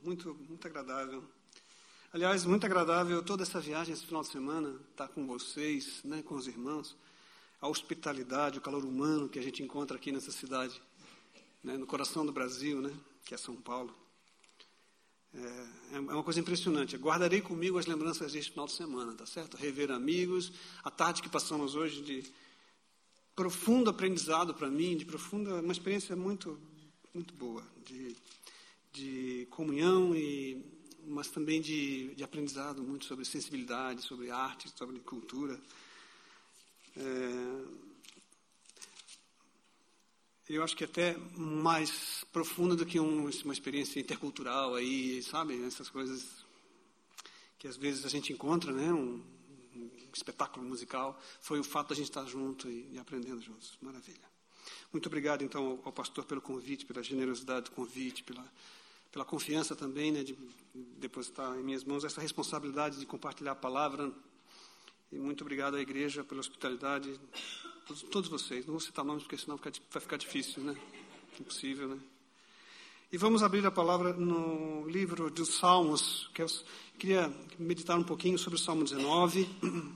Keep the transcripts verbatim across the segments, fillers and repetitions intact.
muito, muito agradável. Aliás, muito agradável toda essa viagem, esse final de semana, estar com vocês, né, com os irmãos, a hospitalidade, o calor humano que a gente encontra aqui nessa cidade, né, no coração do Brasil, né, que é São Paulo. É, é uma coisa impressionante. Eu guardarei comigo as lembranças deste final de semana, tá certo? Rever amigos, a tarde que passamos hoje de profundo aprendizado para mim, de profunda, uma experiência muito, muito boa, de, de comunhão e mas também de, de aprendizado muito sobre sensibilidade, sobre arte, sobre cultura. É, eu acho que até mais profunda do que um, uma experiência intercultural, aí, sabe? Essas coisas que às vezes a gente encontra, né? Um, um espetáculo musical, foi o fato de a gente estar junto e, e aprendendo juntos. Maravilha. Muito obrigado, então, ao, ao pastor pelo convite, pela generosidade do convite, pela... pela confiança também, né, de depositar em minhas mãos essa responsabilidade de compartilhar a palavra. E muito obrigado à igreja pela hospitalidade, todos, todos vocês. Não vou citar nomes, porque senão vai ficar difícil, né? Impossível, né? E vamos abrir a palavra no livro dos Salmos, que eu queria meditar um pouquinho sobre o Salmo dezenove.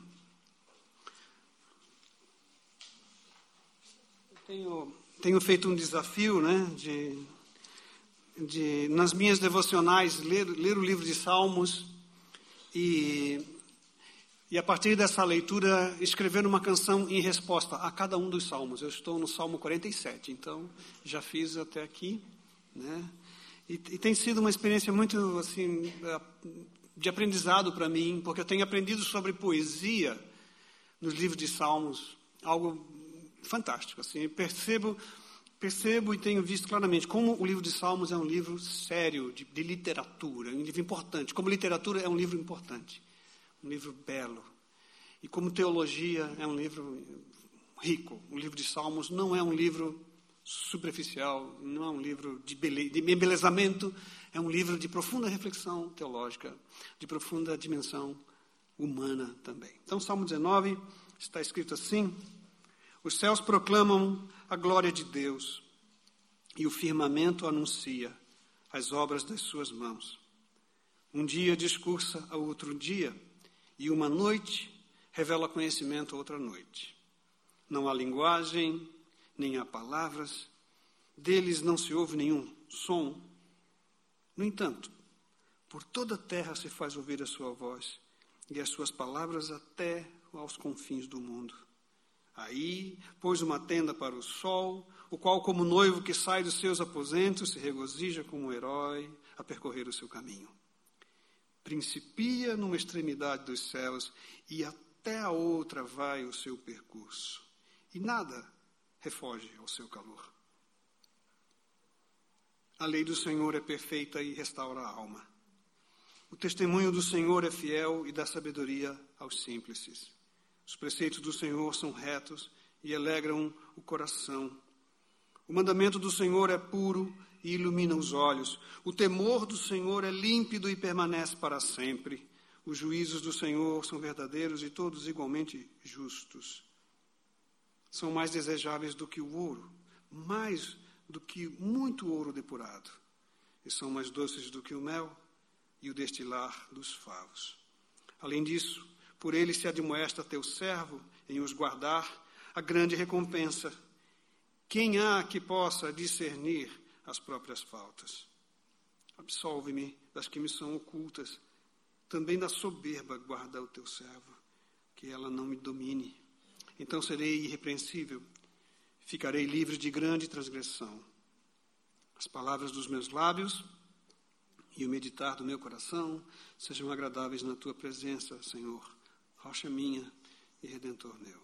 Eu tenho, tenho feito um desafio, né, de... De, nas minhas devocionais, ler, ler o livro de Salmos e, e, a partir dessa leitura, escrever uma canção em resposta a cada um dos salmos. Eu estou no Salmo quarenta e sete, então já fiz até aqui, né? E, e tem sido uma experiência muito assim, de aprendizado para mim, porque eu tenho aprendido sobre poesia nos livros de Salmos, algo fantástico. Assim, percebo... Percebo e tenho visto claramente como o livro de Salmos é um livro sério, de, de literatura, um livro importante. Como literatura é um livro importante, um livro belo. E como teologia é um livro rico. O livro de Salmos não é um livro superficial, não é um livro de, bele, de embelezamento, é um livro de profunda reflexão teológica, de profunda dimensão humana também. Então, Salmo dezenove está escrito assim: os céus proclamam a glória de Deus, e o firmamento anuncia as obras das suas mãos. Um dia discursa a outro dia, e uma noite revela conhecimento a outra noite. Não há linguagem, nem há palavras, deles não se ouve nenhum som. No entanto, por toda a terra se faz ouvir a sua voz, e as suas palavras até aos confins do mundo. Aí pôs uma tenda para o sol, o qual, como noivo que sai dos seus aposentos, se regozija como um herói a percorrer o seu caminho. Principia numa extremidade dos céus e até a outra vai o seu percurso, e nada refoge ao seu calor. A lei do Senhor é perfeita e restaura a alma. O testemunho do Senhor é fiel e dá sabedoria aos simples. Os preceitos do Senhor são retos e alegram o coração. O mandamento do Senhor é puro e ilumina os olhos. O temor do Senhor é límpido e permanece para sempre. Os juízos do Senhor são verdadeiros e todos igualmente justos. São mais desejáveis do que o ouro, mais do que muito ouro depurado. E são mais doces do que o mel e o destilar dos favos. Além disso, por ele se admoesta teu servo em os guardar a grande recompensa. Quem há que possa discernir as próprias faltas? Absolve-me das que me são ocultas. Também da soberba guarda o teu servo, que ela não me domine. Então serei irrepreensível, ficarei livre de grande transgressão. As palavras dos meus lábios e o meditar do meu coração sejam agradáveis na tua presença, Senhor, rocha minha e redentor meu.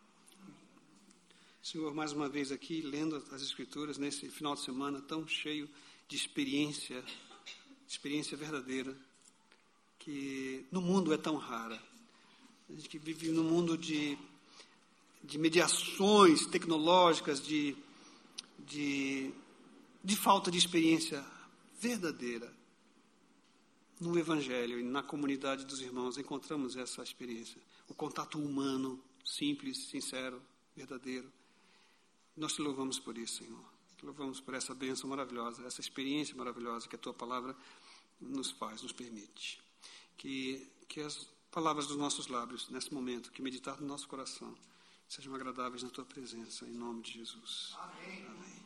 Senhor, mais uma vez aqui, lendo as Escrituras, nesse final de semana tão cheio de experiência, experiência verdadeira, que no mundo é tão rara. A gente que vive num mundo de, de mediações tecnológicas, de, de, de falta de experiência verdadeira. No Evangelho e na comunidade dos irmãos encontramos essa experiência. O contato humano, simples, sincero, verdadeiro. Nós te louvamos por isso, Senhor. Te louvamos por essa bênção maravilhosa, essa experiência maravilhosa que a Tua Palavra nos faz, nos permite. Que, que as palavras dos nossos lábios, nesse momento, que meditar no nosso coração, sejam agradáveis na tua presença, em nome de Jesus. Amém. Amém.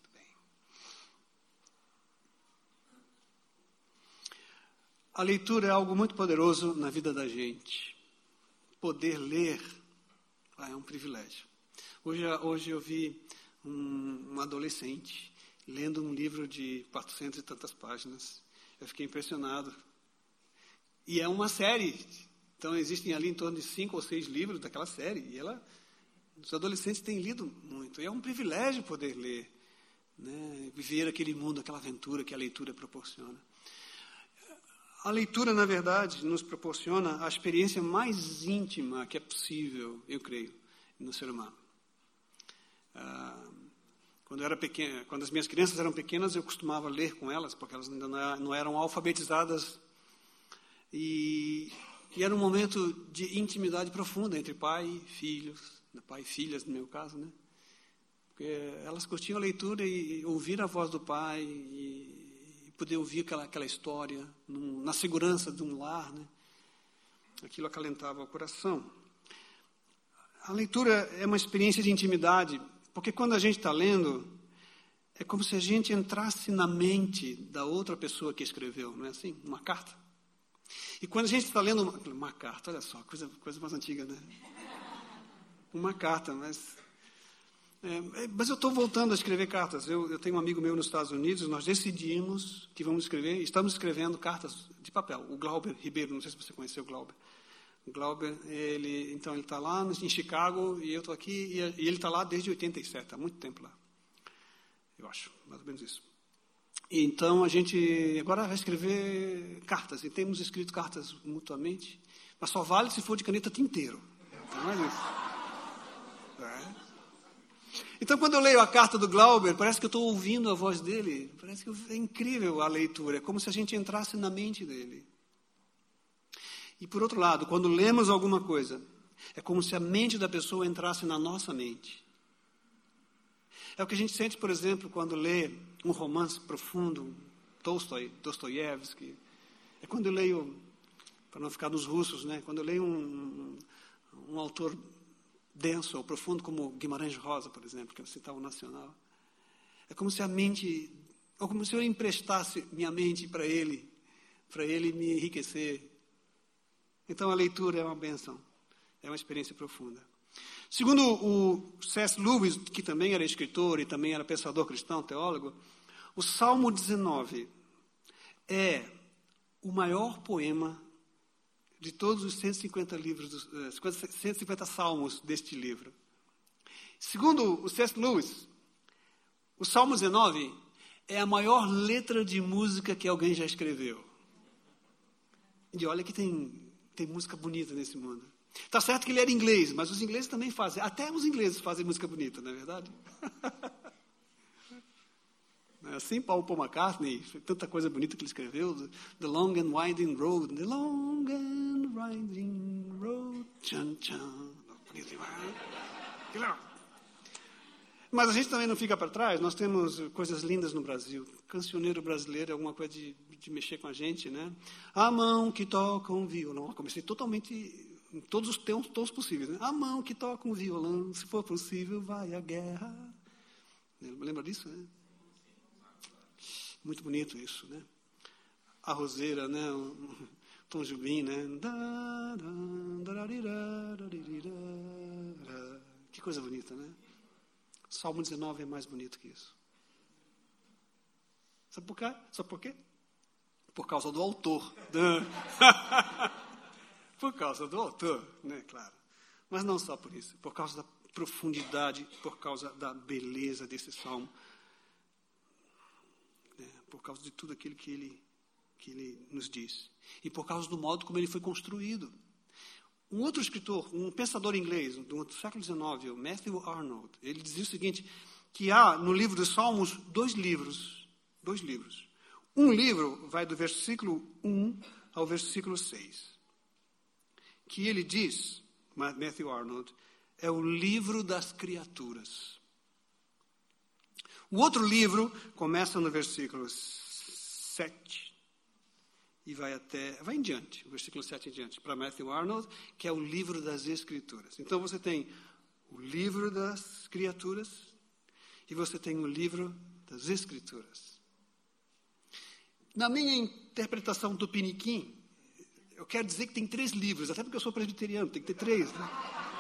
A leitura é algo muito poderoso na vida da gente. Poder ler ah, é um privilégio. Hoje, hoje eu vi um, um adolescente lendo um livro de quatrocentas e tantas páginas. Eu fiquei impressionado. E é uma série. Então, existem ali em torno de cinco ou seis livros daquela série. E ela, os adolescentes têm lido muito. E é um privilégio poder ler, né? Viver aquele mundo, aquela aventura que a leitura proporciona. A leitura, na verdade, nos proporciona a experiência mais íntima que é possível, eu creio, no ser humano. Ah, quando eu era pequena, quando as minhas crianças eram pequenas, eu costumava ler com elas, porque elas ainda não eram alfabetizadas. E, e era um momento de intimidade profunda entre pai e filhos, pai e filhas, no meu caso, né? Porque elas curtiam a leitura e, e ouvir a voz do pai e poder ouvir aquela, aquela história num, na segurança de um lar, né? Aquilo acalentava o coração. A leitura é uma experiência de intimidade, porque quando a gente está lendo, é como se a gente entrasse na mente da outra pessoa que escreveu, não é assim? Uma carta. E quando a gente está lendo uma, uma carta, olha só, coisa, coisa mais antiga, né? Uma carta, mas... É, mas eu estou voltando a escrever cartas. Eu, eu tenho um amigo meu nos Estados Unidos, nós decidimos que vamos escrever, estamos escrevendo cartas de papel. O Glauber Ribeiro, não sei se você conheceu o Glauber. O Glauber, ele, então ele está lá em Chicago e eu estou aqui, e, e ele está lá desde oitenta e sete, há muito tempo lá. Eu acho, mais ou menos isso. E, então a gente agora vai escrever cartas, e temos escrito cartas mutuamente, mas só vale se for de caneta tinteiro. Então não é isso. É. Então, quando eu leio a carta do Glauber, parece que eu estou ouvindo a voz dele. Parece que é incrível a leitura. É como se a gente entrasse na mente dele. E, por outro lado, quando lemos alguma coisa, é como se a mente da pessoa entrasse na nossa mente. É o que a gente sente, por exemplo, quando lê um romance profundo, Tolstói, Dostoiévski. É quando eu leio, para não ficar nos russos, né? Quando eu leio um, um, um autor denso ou profundo, como Guimarães Rosa, por exemplo, que eu citava o Nacional. É como se a mente, ou como se eu emprestasse minha mente para ele, para ele me enriquecer. Então, a leitura é uma bênção, é uma experiência profunda. Segundo o C S Lewis, que também era escritor e também era pensador cristão, teólogo, o Salmo dezenove é o maior poema de todos os cento e cinquenta livros, cento e cinquenta salmos deste livro. Segundo o C S Lewis, o Salmo dezenove é a maior letra de música que alguém já escreveu. E olha que tem, tem música bonita nesse mundo. Está certo que ele era inglês, mas os ingleses também fazem, até os ingleses fazem música bonita, não é verdade? Assim, Paul, Paul McCartney, tanta coisa bonita que ele escreveu, The Long and Winding Road, The Long and Winding Road, tchan, tchan. Mas a gente também não fica para trás, nós temos coisas lindas no Brasil. Cancioneiro brasileiro é alguma coisa de, de mexer com a gente, né? A mão que toca um violão. Eu comecei totalmente, em todos os tons, tons possíveis, né? A mão que toca um violão, se for possível, vai à guerra. Lembra disso, né? Muito bonito isso, né? A roseira, né? O Tom Jobim, né? Que coisa bonita, né? Salmo dezenove é mais bonito que isso. Sabe por quê? Sabe por quê? Por causa do autor. Por causa do autor, né? Claro. Mas não só por isso. Por causa da profundidade, por causa da beleza desse salmo. Por causa de tudo aquilo que ele, que ele nos diz. E por causa do modo como ele foi construído. Um outro escritor, um pensador inglês do século dezenove, o Matthew Arnold, ele dizia o seguinte, que há no livro dos Salmos dois livros. Dois livros. Um livro vai do versículo um ao versículo seis. Que ele diz, Matthew Arnold, é o livro das criaturas. O outro livro começa no versículo sete e vai até, vai em diante, o versículo sete em diante, para Matthew Arnold, que é o livro das Escrituras. Então você tem o livro das criaturas e você tem o livro das Escrituras. Na minha interpretação do Piniquim, eu quero dizer que tem três livros, até porque eu sou presbiteriano, tem que ter três. Né?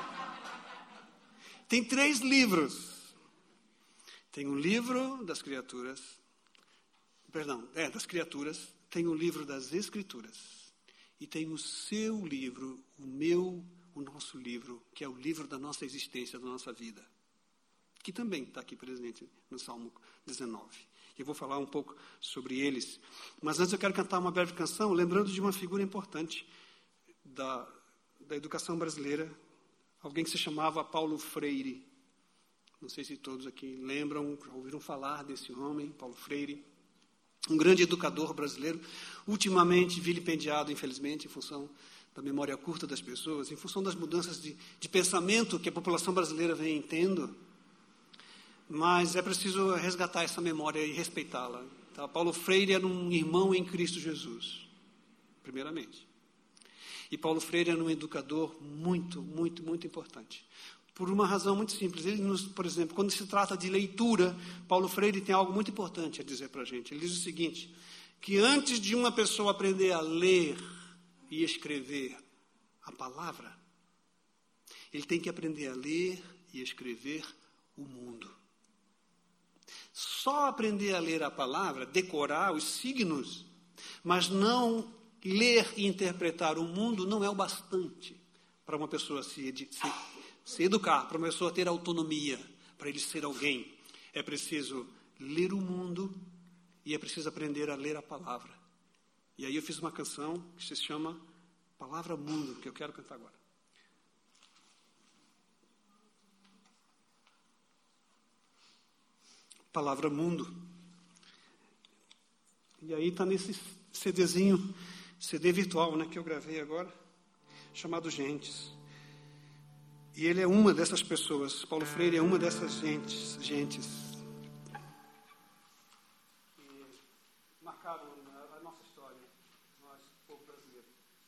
Tem três livros. Tem o livro das criaturas, perdão, é, das criaturas, tem o livro das Escrituras e tem o seu livro, o meu, o nosso livro, que é o livro da nossa existência, da nossa vida, que também está aqui presente no Salmo dezenove. Eu vou falar um pouco sobre eles. Mas antes eu quero cantar uma breve canção, lembrando de uma figura importante da, da educação brasileira, alguém que se chamava Paulo Freire. Não sei se todos aqui lembram, já ouviram falar desse homem, Paulo Freire. Um grande educador brasileiro, ultimamente vilipendiado, infelizmente, em função da memória curta das pessoas, em função das mudanças de, de pensamento que a população brasileira vem tendo. Mas é preciso resgatar essa memória e respeitá-la. Tá? Paulo Freire era um irmão em Cristo Jesus, primeiramente. E Paulo Freire era um educador muito, muito, muito importante. Por uma razão muito simples. Ele nos, por exemplo, quando se trata de leitura, Paulo Freire tem algo muito importante a dizer para a gente. Ele diz o seguinte, que antes de uma pessoa aprender a ler e escrever a palavra, ele tem que aprender a ler e escrever o mundo. Só aprender a ler a palavra, decorar os signos, mas não ler e interpretar o mundo não é o bastante para uma pessoa se, se, se educar, para uma pessoa ter autonomia, para ele ser alguém. É preciso ler o mundo e é preciso aprender a ler a palavra. E aí eu fiz uma canção que se chama Palavra Mundo, que eu quero cantar agora. Palavra Mundo. E aí está nesse CDzinho, C D virtual, né, que eu gravei agora, chamado Gentes. E ele é uma dessas pessoas, Paulo Freire é uma dessas gentes, gentes. Que marcaram a nossa história, nós, povo brasileiro.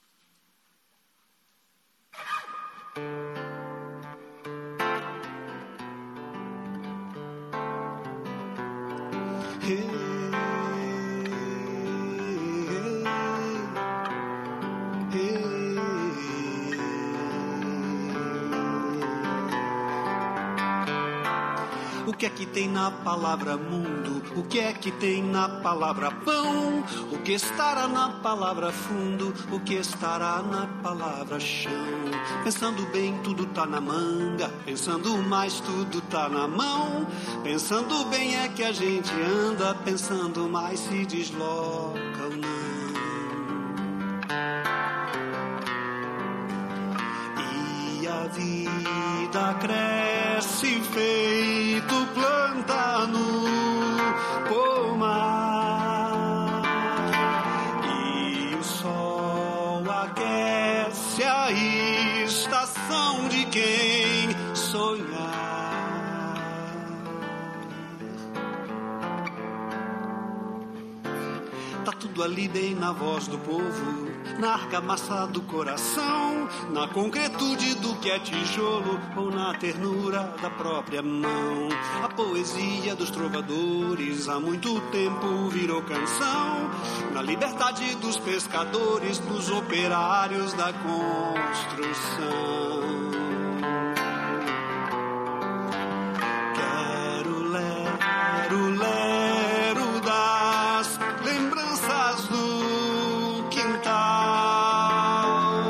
O que é que tem na palavra mundo? O que é que tem na palavra pão? O que estará na palavra fundo? O que estará na palavra chão? Pensando bem, tudo tá na manga. Pensando mais, tudo tá na mão. Pensando bem é que a gente anda. Pensando mais, se desloca ou não. E a vida cresce feito planta no pomar, e o sol aquece a estação de quem sonhar. Tá tudo ali bem na voz do povo, na argamassa do coração, na concretude do que é tijolo ou na ternura da própria mão. A poesia dos trovadores há muito tempo virou canção, na liberdade dos pescadores, dos operários da construção. Quero lero, lero das lembranças do quintal,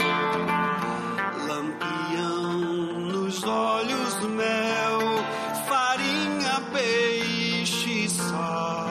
lampião nos olhos do mel, farinha, peixe e sal.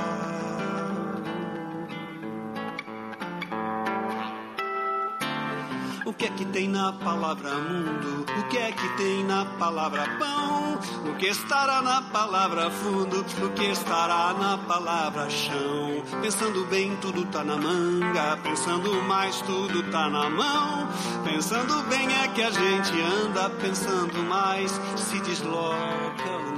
O que é que tem na palavra mundo? O que é que tem na palavra pão? O que estará na palavra fundo? O que estará na palavra chão? Pensando bem, tudo tá na manga. Pensando mais, tudo tá na mão. Pensando bem é que a gente anda. Pensando mais, se desloca ou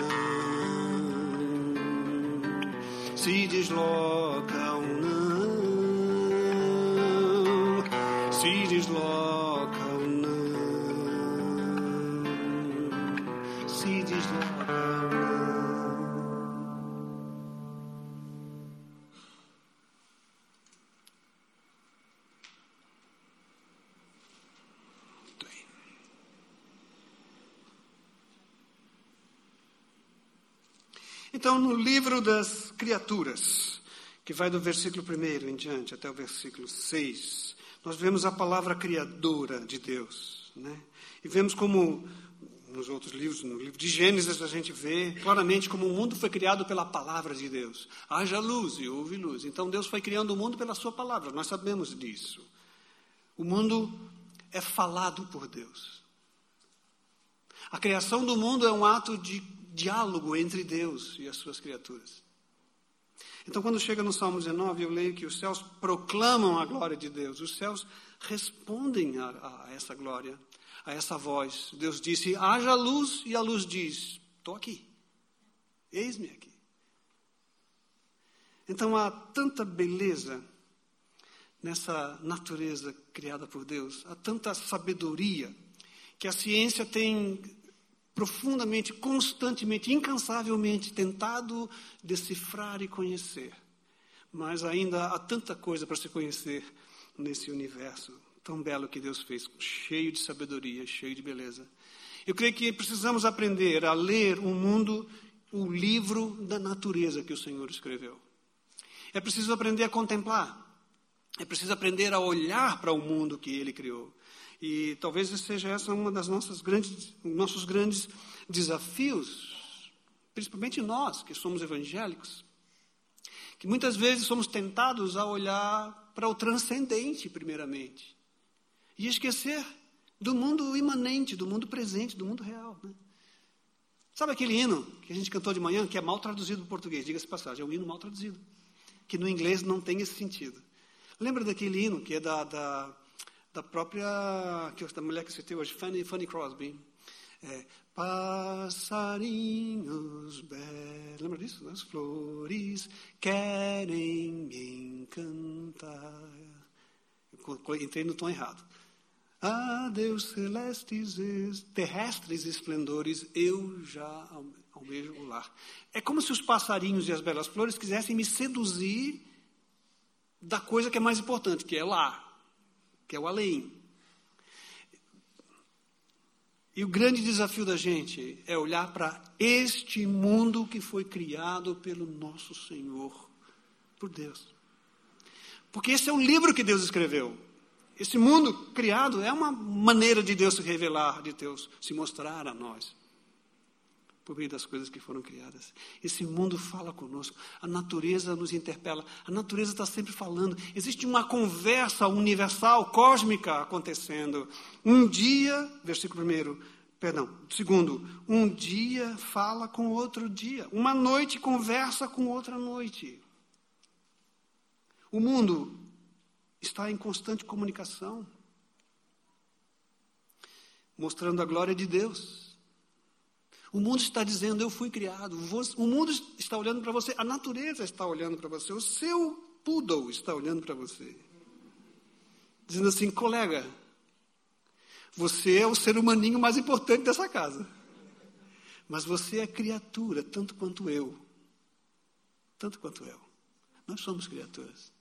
não. Se desloca ou não. se desloca ou não, se desloca ou não. Muito bem. Então, no livro das criaturas, que vai do versículo primeiro em diante até o versículo seis, nós vemos a palavra criadora de Deus, né? E vemos como, nos outros livros, no livro de Gênesis, a gente vê claramente como o mundo foi criado pela palavra de Deus. Haja luz e houve luz. Então, Deus foi criando o mundo pela sua palavra, nós sabemos disso. O mundo é falado por Deus. A criação do mundo é um ato de diálogo entre Deus e as suas criaturas. Então, quando chega no Salmo dezenove, eu leio que os céus proclamam a glória de Deus. Os céus respondem a, a essa glória, a essa voz. Deus disse, haja luz, e a luz diz, estou aqui. Eis-me aqui. Então, há tanta beleza nessa natureza criada por Deus. Há tanta sabedoria que a ciência tem profundamente, constantemente, incansavelmente tentado decifrar e conhecer. Mas ainda há tanta coisa para se conhecer nesse universo tão belo que Deus fez, cheio de sabedoria, cheio de beleza. Eu creio que precisamos aprender a ler o mundo, o livro da natureza que o Senhor escreveu. É preciso aprender a contemplar. É preciso aprender a olhar para o mundo que Ele criou. E talvez seja essa uma das nossas grandes, nossos grandes desafios, principalmente nós que somos evangélicos, que muitas vezes somos tentados a olhar para o transcendente primeiramente e esquecer do mundo imanente, do mundo presente, do mundo real, né? Sabe aquele hino que a gente cantou de manhã, que é mal traduzido para o português, diga-se de passagem, é um hino mal traduzido, que no inglês não tem esse sentido. Lembra daquele hino que é da... da da própria, que da mulher que citei hoje, Fanny, Fanny Crosby. É, passarinhos belos, lembra disso? As flores querem me encantar. Eu entrei no tom errado. Adeus celestes, terrestres esplendores, eu já almejo o lar. É como se os passarinhos e as belas flores quisessem me seduzir da coisa que é mais importante, que é lá. Que é o além. E o grande desafio da gente é olhar para este mundo que foi criado pelo nosso Senhor, por Deus. Porque esse é um livro que Deus escreveu. Esse mundo criado é uma maneira de Deus se revelar, de Deus se mostrar a nós, por meio das coisas que foram criadas. Esse mundo fala conosco, a natureza nos interpela, a natureza está sempre falando, existe uma conversa universal, cósmica acontecendo. Um dia, versículo primeiro, perdão, segundo, um dia fala com outro dia, uma noite conversa com outra noite. O mundo está em constante comunicação, mostrando a glória de Deus. O mundo está dizendo, eu fui criado. O mundo está olhando para você. A natureza está olhando para você. O seu poodle está olhando para você. Dizendo assim, colega, você é o ser humaninho mais importante dessa casa. Mas você é criatura, tanto quanto eu. Tanto quanto eu. Nós somos criaturas.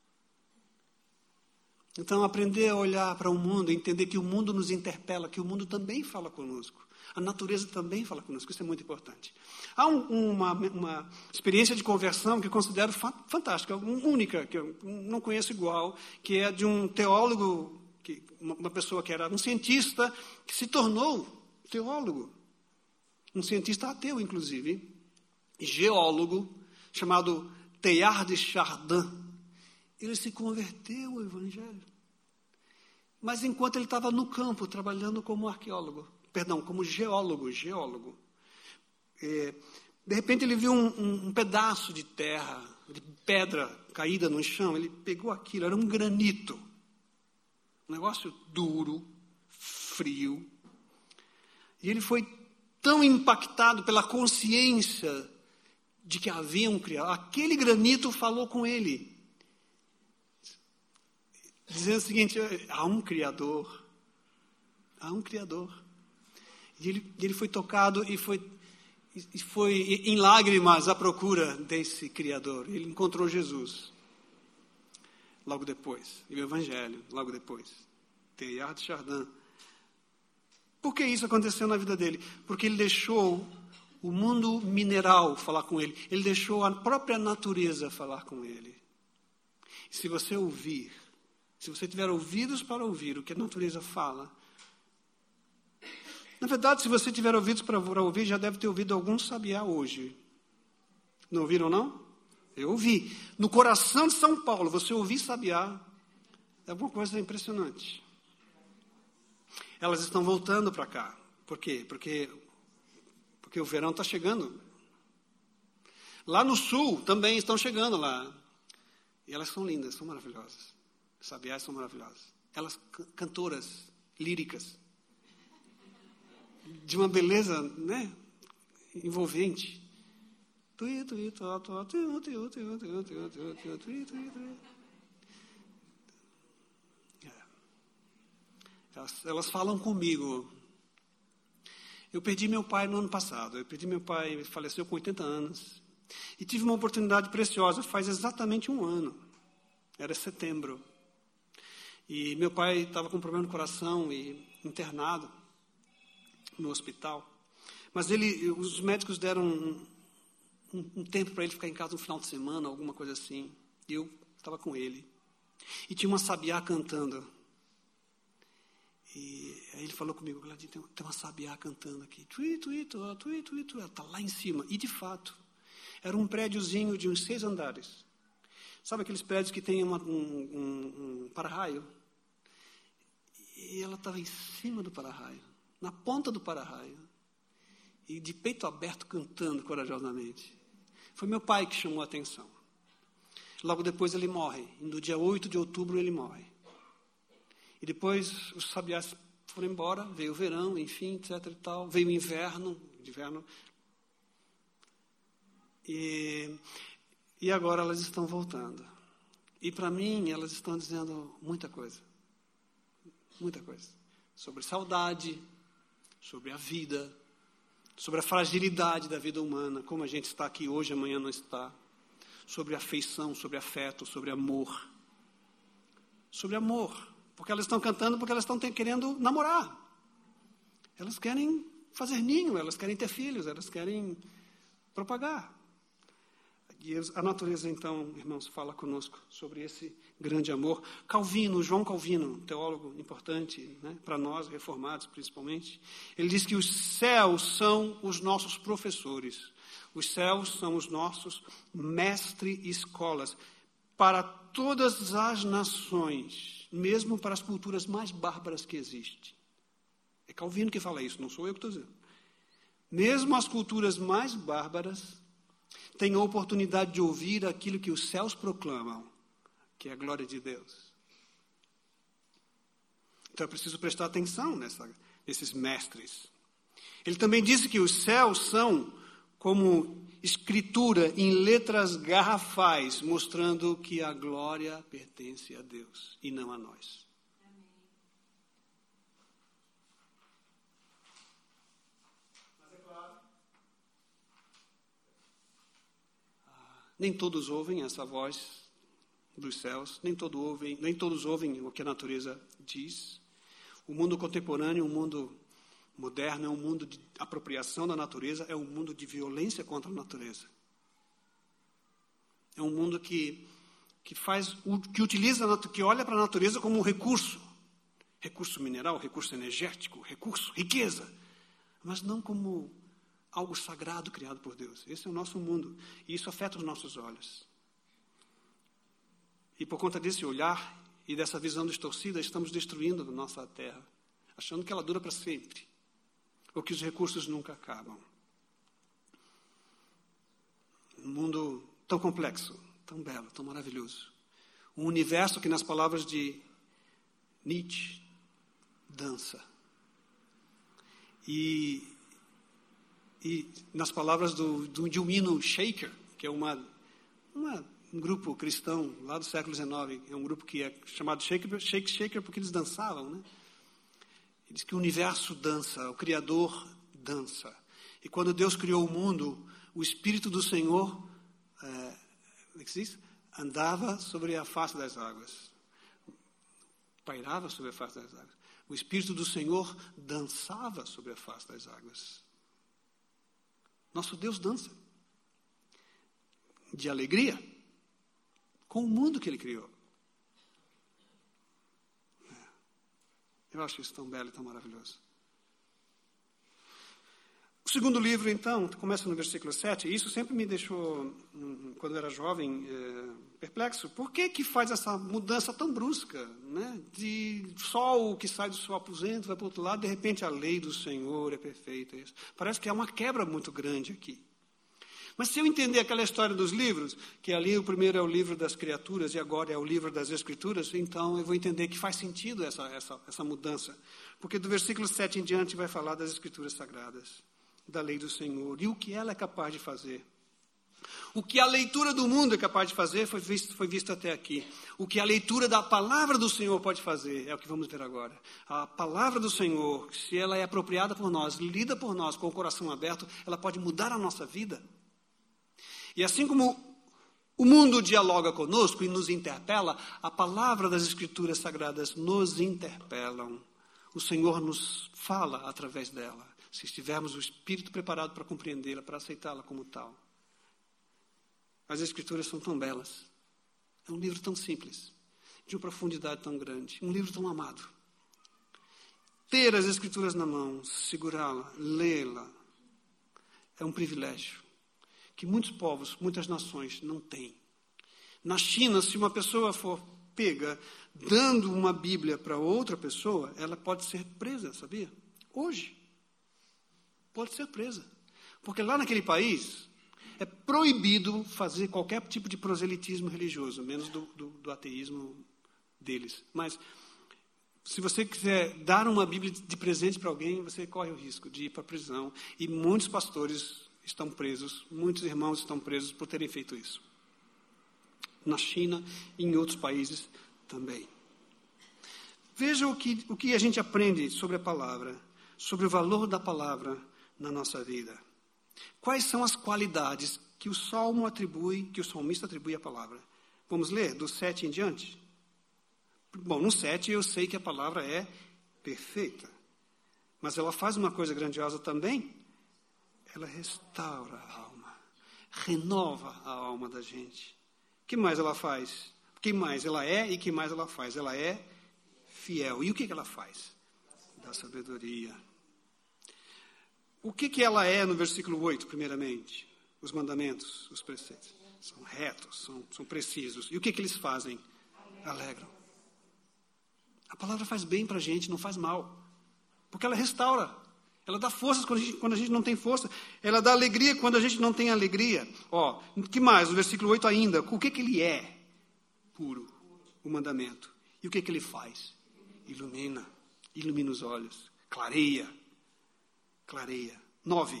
Então, aprender a olhar para o mundo, entender que o mundo nos interpela, que o mundo também fala conosco. A natureza também fala conosco, isso é muito importante. Há um, uma, uma experiência de conversão que eu considero fa- fantástica, única, que eu não conheço igual, que é de um teólogo, que, uma, uma pessoa que era um cientista, que se tornou teólogo. Um cientista ateu, inclusive, geólogo, chamado Teilhard de Chardin. Ele se converteu ao Evangelho. Mas enquanto ele estava no campo, trabalhando como arqueólogo, perdão, como geólogo, geólogo, é, de repente ele viu um, um, um pedaço de terra, de pedra caída no chão, ele pegou aquilo, era um granito, um negócio duro, frio, e ele foi tão impactado pela consciência de que havia um Criador, aquele granito falou com ele. dizendo o seguinte: há um Criador, há um Criador. E ele, ele foi tocado e foi, e foi em lágrimas à procura desse Criador. Ele encontrou Jesus. Logo depois, e o Evangelho, logo depois. Teilhard de Chardin. Por que isso aconteceu na vida dele? Porque ele deixou o mundo mineral falar com ele. Ele deixou a própria natureza falar com ele. E se você ouvir, se você tiver ouvidos para ouvir o que a natureza fala, na verdade, se você tiver ouvidos para ouvir, já deve ter ouvido algum sabiá hoje. Não ouviram, não? Eu ouvi. No coração de São Paulo, você ouvir sabiá é alguma coisa impressionante. Elas estão voltando para cá. Por quê? Porque, porque o verão está chegando. Lá no sul também estão chegando lá. E elas são lindas, são maravilhosas. Sabiás são maravilhosas. Elas cantoras, líricas. De uma beleza, né, envolvente. Elas, elas falam comigo. Eu perdi meu pai no ano passado. Eu perdi meu pai, ele faleceu com oitenta anos. E tive uma oportunidade preciosa, faz exatamente um ano. Era setembro. E meu pai estava com um problema no coração e internado no hospital. Mas ele, os médicos deram um, um, um tempo para ele ficar em casa no final de semana, alguma coisa assim. E eu estava com ele. E tinha uma sabiá cantando. E aí ele falou comigo: Gladys, tem, tem uma sabiá cantando aqui. Tui, tui, tui, tui, tui, tui. Ela está lá em cima. E de fato, era um prédiozinho de uns seis andares. Sabe aqueles prédios que tem uma, um, um, um para-raio? E ela estava em cima do para-raio, na ponta do para-raio, e de peito aberto cantando corajosamente. Foi meu pai que chamou a atenção. Logo depois ele morre. No dia oito de outubro ele morre. E depois os sabiás foram embora, veio o verão, enfim, etc e tal. Veio o inverno, inverno. E, e agora elas estão voltando. E para mim elas estão dizendo muita coisa. Muita coisa. Sobre saudade, sobre a vida, sobre a fragilidade da vida humana, como a gente está aqui hoje, amanhã não está. Sobre afeição, sobre afeto, sobre amor. Sobre amor. Porque elas estão cantando porque elas estão querendo namorar. Elas querem fazer ninho, elas querem ter filhos, elas querem propagar. E a natureza, então, irmãos, fala conosco sobre esse grande amor. Calvino, João Calvino, teólogo importante, né, para nós, reformados principalmente, ele diz que os céus são os nossos professores. Os céus são os nossos mestre-escolas para todas as nações, mesmo para as culturas mais bárbaras que existem. É Calvino que fala isso, não sou eu que estou dizendo. Mesmo as culturas mais bárbaras têm a oportunidade de ouvir aquilo que os céus proclamam, que é a glória de Deus. Então é preciso prestar atenção nessa, nesses mestres. Ele também disse que os céus são como escritura em letras garrafais, mostrando que a glória pertence a Deus e não a nós. Mas é claro, nem todos ouvem essa voz dos céus, nem, todo ouvem, nem todos ouvem o que a natureza diz. O mundo contemporâneo, o mundo moderno, é um mundo de apropriação da natureza, é um mundo de violência contra a natureza. É um mundo que, que faz, que utiliza, que olha para a natureza como um recurso. Recurso mineral, recurso energético, recurso, riqueza. Mas não como algo sagrado criado por Deus. Esse é o nosso mundo. E isso afeta os nossos olhos. E por conta desse olhar e dessa visão distorcida, estamos destruindo a nossa terra, achando que ela dura para sempre, ou que os recursos nunca acabam. Um mundo tão complexo, tão belo, tão maravilhoso. Um universo que, nas palavras de Nietzsche, dança. E, e nas palavras do, do, de um hino shaker, que é uma, uma um grupo cristão lá do século dezenove, é um grupo que é chamado Shake Shake Shaker porque eles dançavam, né? Ele diz que o universo dança, o Criador dança. E quando Deus criou o mundo, o Espírito do Senhor é, como é que se diz? Andava sobre a face das águas. Pairava sobre a face das águas. O Espírito do Senhor dançava sobre a face das águas. Nosso Deus dança. De alegria. Com o mundo que Ele criou. É. Eu acho isso tão belo e tão maravilhoso. O segundo livro, então, começa no versículo sete, e isso sempre me deixou, quando eu era jovem, é, perplexo. Por que que faz essa mudança tão brusca, né? De sol que sai do seu aposento, vai para o outro lado, de repente a lei do Senhor é perfeita. Isso. Parece que há uma quebra muito grande aqui. Mas se eu entender aquela história dos livros, que ali o primeiro é o livro das criaturas e agora é o livro das escrituras, então eu vou entender que faz sentido essa, essa, essa mudança. Porque do versículo sete em diante vai falar das escrituras sagradas, da lei do Senhor, e o que ela é capaz de fazer. O que a leitura do mundo é capaz de fazer foi visto, foi visto até aqui. O que a leitura da palavra do Senhor pode fazer é o que vamos ver agora. A palavra do Senhor, se ela é apropriada por nós, lida por nós com o coração aberto, ela pode mudar a nossa vida. E assim como o mundo dialoga conosco e nos interpela, a palavra das Escrituras Sagradas nos interpelam. O Senhor nos fala através dela, se estivermos o espírito preparado para compreendê-la, para aceitá-la como tal. As Escrituras são tão belas. É um livro tão simples, de uma profundidade tão grande, um livro tão amado. Ter as Escrituras na mão, segurá-la, lê-la, é um privilégio que muitos povos, muitas nações não têm. Na China, se uma pessoa for pega dando uma Bíblia para outra pessoa, ela pode ser presa, sabia? Hoje. Pode ser presa. Porque lá naquele país é proibido fazer qualquer tipo de proselitismo religioso, menos do, do, do ateísmo deles. Mas se você quiser dar uma Bíblia de presente para alguém, você corre o risco de ir para a prisão. E muitos pastores estão presos, muitos irmãos estão presos por terem feito isso. Na China e em outros países também. Veja o que, o que a gente aprende sobre a palavra, sobre o valor da palavra na nossa vida. Quais são as qualidades que o Salmo atribui, que o salmista atribui à palavra? Vamos ler do sete em diante? Bom, no sete eu sei que a palavra é perfeita. Mas ela faz uma coisa grandiosa também. Ela restaura a alma. Renova a alma da gente. O que mais ela faz? O que mais ela é e o que mais ela faz? Ela é fiel. E o que ela faz? Dá sabedoria. O que, que ela é no versículo oito, primeiramente? Os mandamentos, os preceitos. São retos, são, são precisos. E o que, que eles fazem? Alegram. A palavra faz bem para a gente, não faz mal. Porque ela restaura. Ela dá forças quando a, gente, quando a gente não tem força. Ela dá alegria quando a gente não tem alegria. Ó, o que mais? No versículo oito ainda. O que, que ele é? Puro. O mandamento. E o que, que ele faz? Ilumina. Ilumina os olhos. Clareia. Clareia. Nove.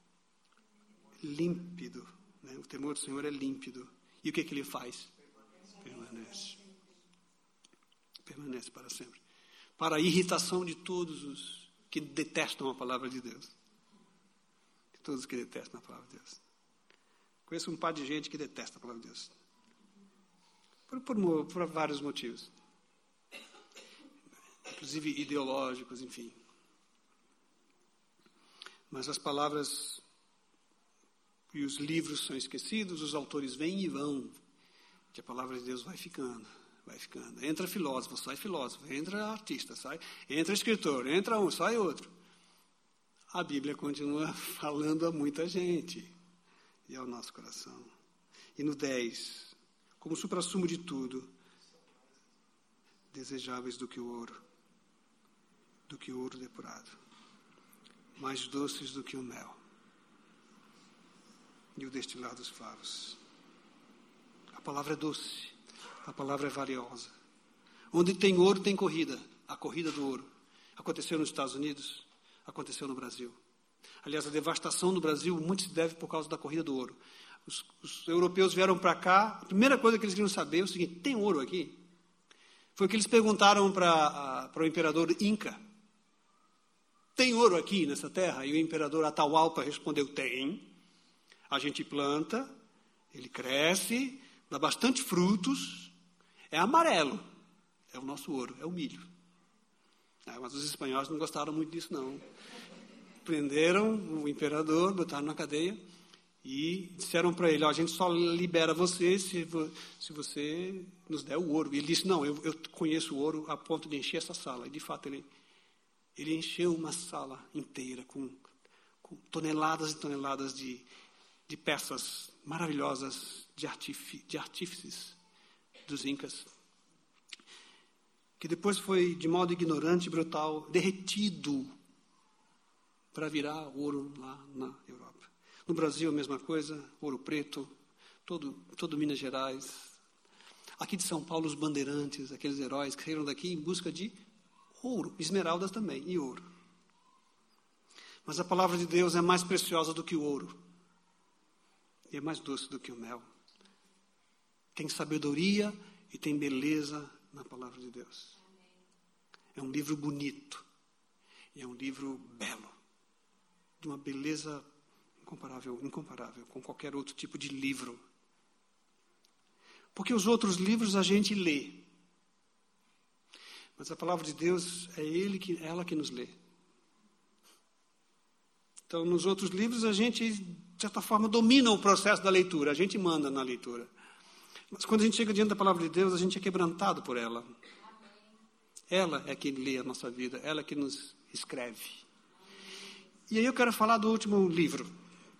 Límpido. Né? O temor do Senhor é límpido. E o que, que ele faz? Permanece. Permanece para sempre. Para a irritação de todos os que detestam a palavra de Deus. De todos que detestam a palavra de Deus. Conheço um par de gente que detesta a palavra de Deus. Por, por, por vários motivos. Inclusive ideológicos, enfim. Mas as palavras e os livros são esquecidos, os autores vêm e vão. Que a palavra de Deus vai ficando. Vai ficando. Entra filósofo, sai filósofo. Entra artista, sai. Entra escritor, entra um, sai outro. A Bíblia continua falando a muita gente. E ao nosso coração. E no dez, como suprassumo de tudo, desejáveis do que o ouro. Do que o ouro depurado. Mais doces do que o mel. E o destilar dos favos. A palavra é doce. A palavra é valiosa. Onde tem ouro, tem corrida. A corrida do ouro. Aconteceu nos Estados Unidos, aconteceu no Brasil. Aliás, a devastação no Brasil muito se deve por causa da corrida do ouro. Os, os europeus vieram para cá, a primeira coisa que eles queriam saber é o seguinte: tem ouro aqui? Foi o que eles perguntaram para o imperador Inca. Tem ouro aqui nessa terra? E o imperador Atahualpa respondeu: tem. A gente planta, ele cresce, dá bastante frutos, é amarelo. É o nosso ouro, é o milho. Ah, mas os espanhóis não gostaram muito disso, não. Prenderam o imperador, botaram na cadeia e disseram para ele: ó, a gente só libera você se, vo, se você nos der o ouro. E ele disse: não, eu, eu conheço o ouro a ponto de encher essa sala. E, de fato, ele, ele encheu uma sala inteira com, com toneladas e toneladas de, de peças maravilhosas de, artifi, de artífices dos incas, que depois foi, de modo ignorante e brutal, derretido para virar ouro lá na Europa. No Brasil, a mesma coisa, Ouro Preto, todo, todo Minas Gerais. Aqui de São Paulo, os bandeirantes, aqueles heróis que saíram daqui em busca de ouro, esmeraldas também, e ouro. Mas a palavra de Deus é mais preciosa do que o ouro. E é mais doce do que o mel. Tem sabedoria e tem beleza na palavra de Deus. É um livro bonito. E é um livro belo. De uma beleza incomparável, incomparável com qualquer outro tipo de livro. Porque os outros livros a gente lê. Mas a palavra de Deus é ele que, ela que nos lê. Então, nos outros livros a gente, de certa forma, domina o processo da leitura. A gente manda na leitura. Mas quando a gente chega diante da palavra de Deus, a gente é quebrantado por ela. Ela é quem lê a nossa vida. Ela é que nos escreve. E aí eu quero falar do último livro.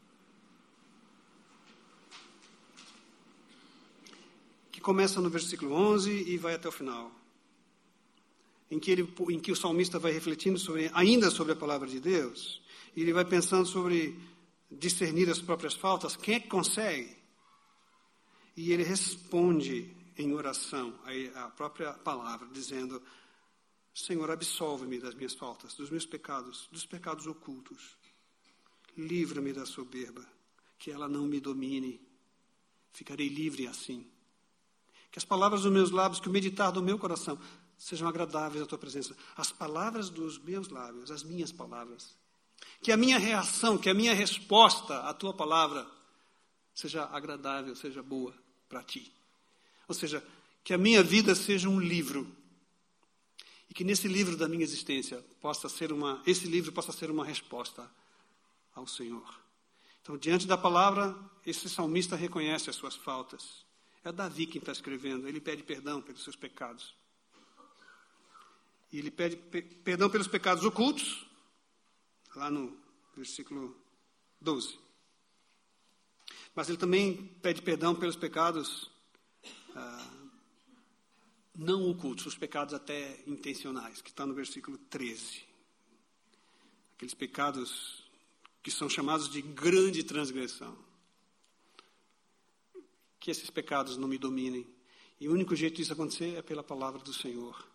Que começa no versículo onze e vai até o final. Em que, ele, em que o salmista vai refletindo sobre, ainda sobre a palavra de Deus. E ele vai pensando sobre discernir as próprias faltas. Quem é que consegue? E ele responde em oração à própria palavra, dizendo: Senhor, absolve-me das minhas faltas, dos meus pecados, dos pecados ocultos. Livra-me da soberba, que ela não me domine. Ficarei livre assim. Que as palavras dos meus lábios, que o meditar do meu coração, sejam agradáveis à tua presença. As palavras dos meus lábios, as minhas palavras. Que a minha reação, que a minha resposta à tua palavra seja agradável, seja boa para ti. Ou seja, que a minha vida seja um livro. E que nesse livro da minha existência possa ser uma, esse livro possa ser uma resposta ao Senhor. Então, diante da palavra, esse salmista reconhece as suas faltas. É Davi quem está escrevendo. Ele pede perdão pelos seus pecados. E ele pede pe- perdão pelos pecados ocultos, lá no versículo doze. Mas ele também pede perdão pelos pecados ah, não ocultos, os pecados até intencionais, que está no versículo treze. Aqueles pecados que são chamados de grande transgressão. Que esses pecados não me dominem. E o único jeito disso acontecer é pela palavra do Senhor.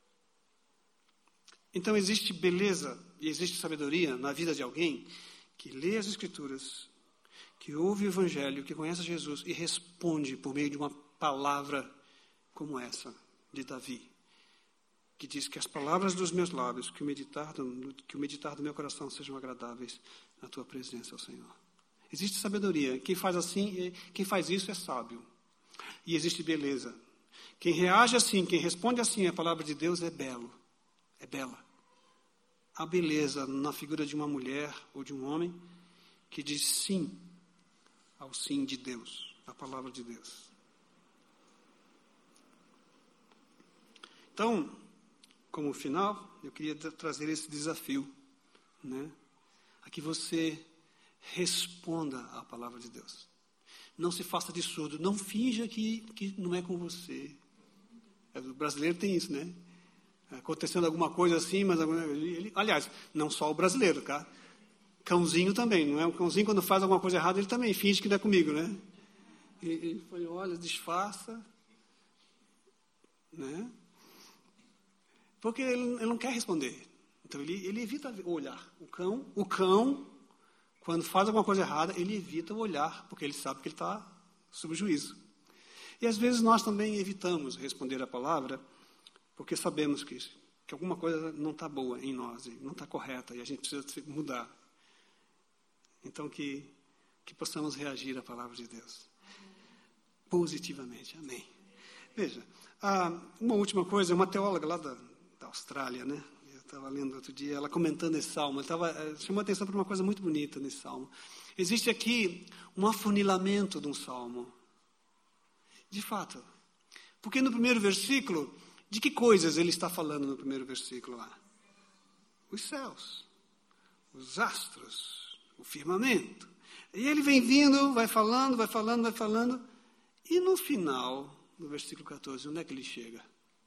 Então existe beleza e existe sabedoria na vida de alguém que lê as Escrituras, que ouve o Evangelho, que conhece Jesus e responde por meio de uma palavra como essa de Davi, que diz que as palavras dos meus lábios, que o meditar do, que o meditar do meu coração sejam agradáveis na tua presença, ó Senhor. Existe sabedoria. Quem faz assim, quem faz isso é sábio. E existe beleza. Quem reage assim, quem responde assim à palavra de Deus é belo. É bela. Há beleza na figura de uma mulher ou de um homem que diz sim ao sim de Deus, à palavra de Deus. Então, como final, eu queria trazer esse desafio, né? A que você responda à palavra de Deus. Não se faça de surdo, não finja que, que não é com você. O brasileiro tem isso, né? Acontecendo alguma coisa assim, mas... Ele, aliás, não só o brasileiro, tá? Cãozinho também, não é? O cãozinho, quando faz alguma coisa errada, ele também finge que não é comigo, né? Ele foi, olha, disfarça, né? Porque ele, ele não quer responder. Então, ele, ele evita olhar. O cão, o cão Quando faz alguma coisa errada, ele evita o olhar, porque ele sabe que ele está sob juízo. E às vezes nós também evitamos responder a palavra, porque sabemos que, que alguma coisa não está boa em nós, não está correta, e a gente precisa mudar. Então, que, que possamos reagir à palavra de Deus positivamente. Amém. Veja, ah, uma última coisa, uma teóloga lá da, da Austrália, né? Eu estava lendo outro dia, ela comentando esse salmo, ela tava, chamou a atenção para uma coisa muito bonita nesse salmo. Existe aqui um afunilamento de um salmo. De fato. Porque no primeiro versículo, de que coisas ele está falando no primeiro versículo lá? Os céus, os astros, o firmamento. E ele vem vindo, vai falando, vai falando, vai falando. E no final, no versículo catorze, onde é que ele chega?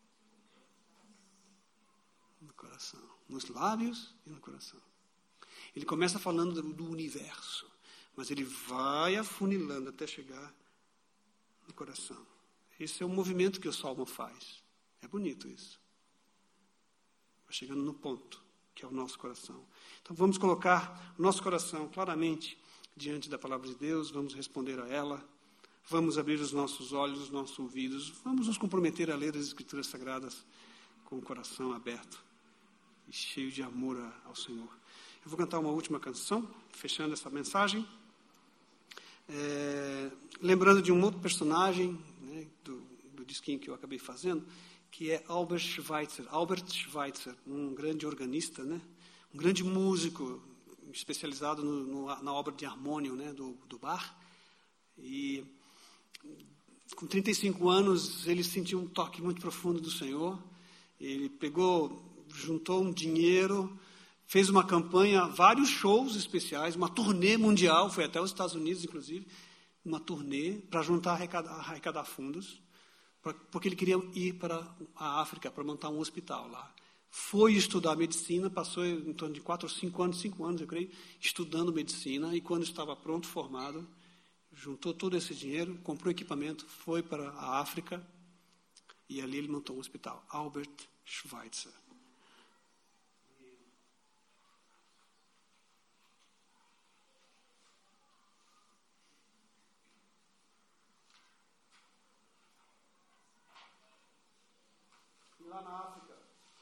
No coração. Nos lábios e no coração. Ele começa falando do, do universo, mas ele vai afunilando até chegar no coração. Esse é o movimento que o Salmo faz. É bonito isso. Vai chegando no ponto, que é o nosso coração. Então vamos colocar o nosso coração claramente diante da palavra de Deus, vamos responder a ela, vamos abrir os nossos olhos, os nossos ouvidos, vamos nos comprometer a ler as Escrituras Sagradas com o coração aberto e cheio de amor ao Senhor. Eu vou cantar uma última canção, fechando essa mensagem, é, lembrando de um outro personagem, né, do, do disquinho que eu acabei fazendo, que é Albert Schweitzer. Albert Schweitzer, um grande organista, né, um grande músico, especializado no, no, na obra de harmônio, né, do, do Bach. E com trinta e cinco anos, ele sentiu um toque muito profundo do Senhor. Ele pegou, juntou um dinheiro, fez uma campanha, vários shows especiais, uma turnê mundial, foi até os Estados Unidos, inclusive, uma turnê para juntar, arrecadar, arrecadar fundos, pra, porque ele queria ir para a África, para montar um hospital lá. Foi estudar medicina, passou em torno de quatro ou cinco anos, cinco anos, eu creio, estudando medicina, e quando estava pronto, formado, juntou todo esse dinheiro, comprou equipamento, foi para a África, e ali ele montou um hospital. Albert Schweitzer. Lá na África,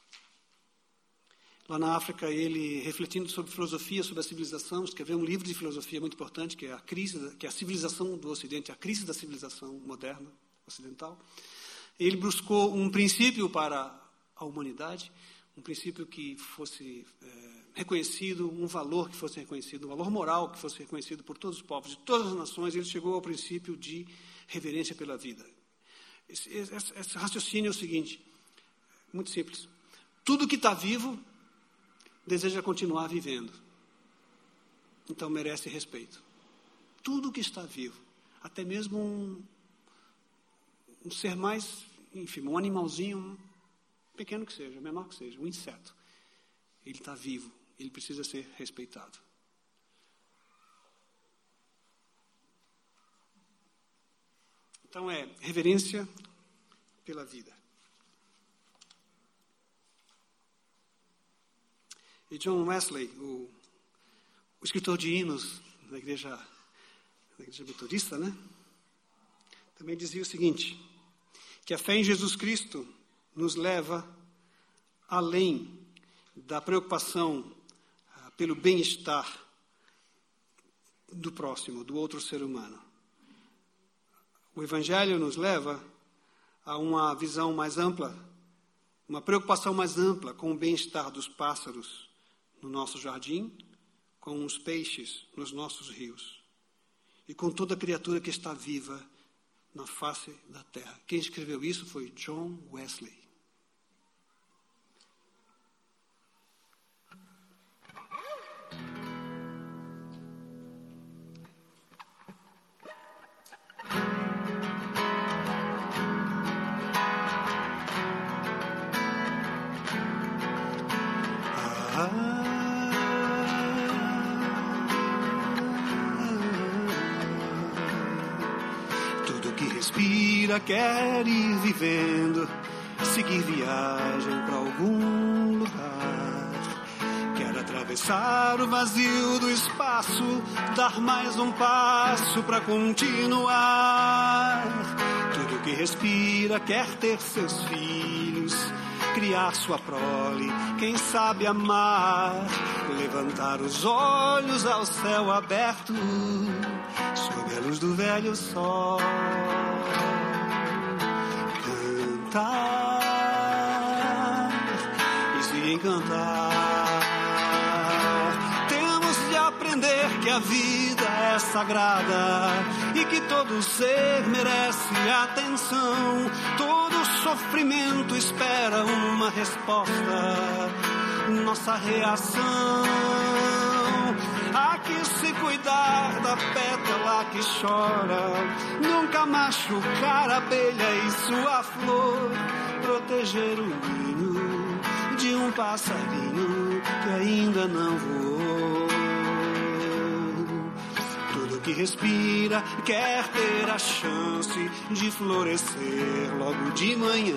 Lá na África, ele, refletindo sobre filosofia, sobre a civilização, escreveu um livro de filosofia muito importante, que é a crise, que é a civilização do Ocidente, a crise da civilização moderna ocidental. Ele buscou um princípio para a humanidade, um princípio que fosse é, reconhecido, um valor que fosse reconhecido, um valor moral que fosse reconhecido por todos os povos, de todas as nações. Ele chegou ao princípio de reverência pela vida. Esse, esse, esse raciocínio é o seguinte, muito simples. Tudo que está vivo deseja continuar vivendo. Então merece respeito. Tudo que está vivo, até mesmo um, um ser mais, enfim, um animalzinho, pequeno que seja, menor que seja, um inseto, ele está vivo, ele precisa ser respeitado. Então é reverência pela vida. E John Wesley, o, o escritor de hinos da igreja, da igreja metodista, né, também dizia o seguinte, que a fé em Jesus Cristo nos leva além da preocupação ah, pelo bem-estar do próximo, do outro ser humano. O Evangelho nos leva a uma visão mais ampla, uma preocupação mais ampla com o bem-estar dos pássaros no nosso jardim, com os peixes nos nossos rios e com toda criatura que está viva na face da terra. Quem escreveu isso foi John Wesley. Respira, quer ir vivendo, seguir viagem para algum lugar. Quer Atravessar o vazio do espaço, dar mais um passo para continuar. Tudo que respira quer ter seus filhos, criar sua prole, quem sabe amar. Levantar os olhos ao céu aberto, sob a luz do velho sol. Cantar e se encantar. Temos de aprender que a vida é sagrada e que todo ser merece atenção. Todo sofrimento espera uma resposta, nossa reação. Há que se cuidar da pétala que chora, nunca machucar a abelha e sua flor, proteger o ninho de um passarinho que ainda não voou. Tudo que respira quer ter a chance de florescer logo de manhã.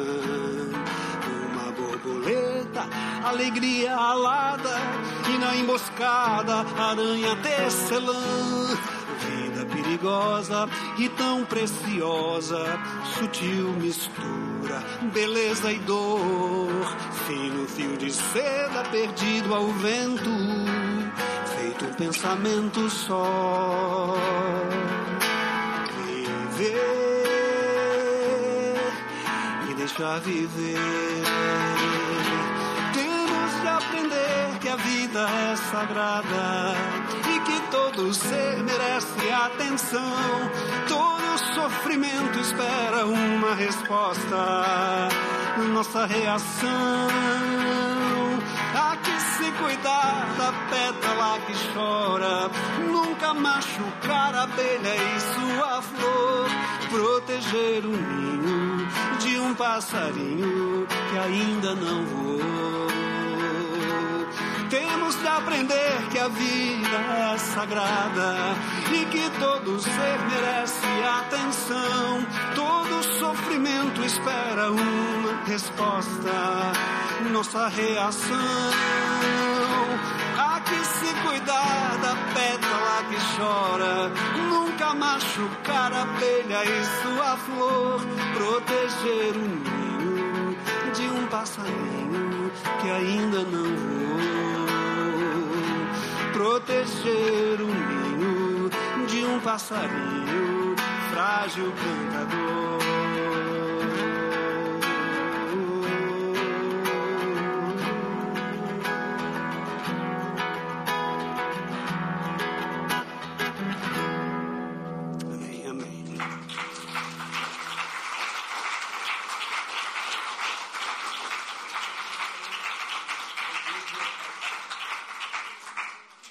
Uma borboleta, alegria alada, e na emboscada aranha tecelã. Vida perigosa e tão preciosa, sutil mistura, beleza e dor. Fino fio de seda perdido ao vento, feito um pensamento só. Viver e deixar viver. Temos de aprender que a vida é sagrada e que todo ser merece atenção. Todo sofrimento espera uma resposta, nossa reação. Há que se cuidar da pétala que chora, nunca machucar a abelha e sua flor, proteger o ninho de um passarinho que ainda não voou. Temos de aprender que a vida é sagrada e que todo ser merece atenção. Todo sofrimento espera uma resposta, nossa reação. Há que se cuidar da pétala que chora, nunca machucar a abelha e sua flor, proteger o ninho de um passarinho que ainda não voou. Proteger o ninho de um passarinho frágil cantador.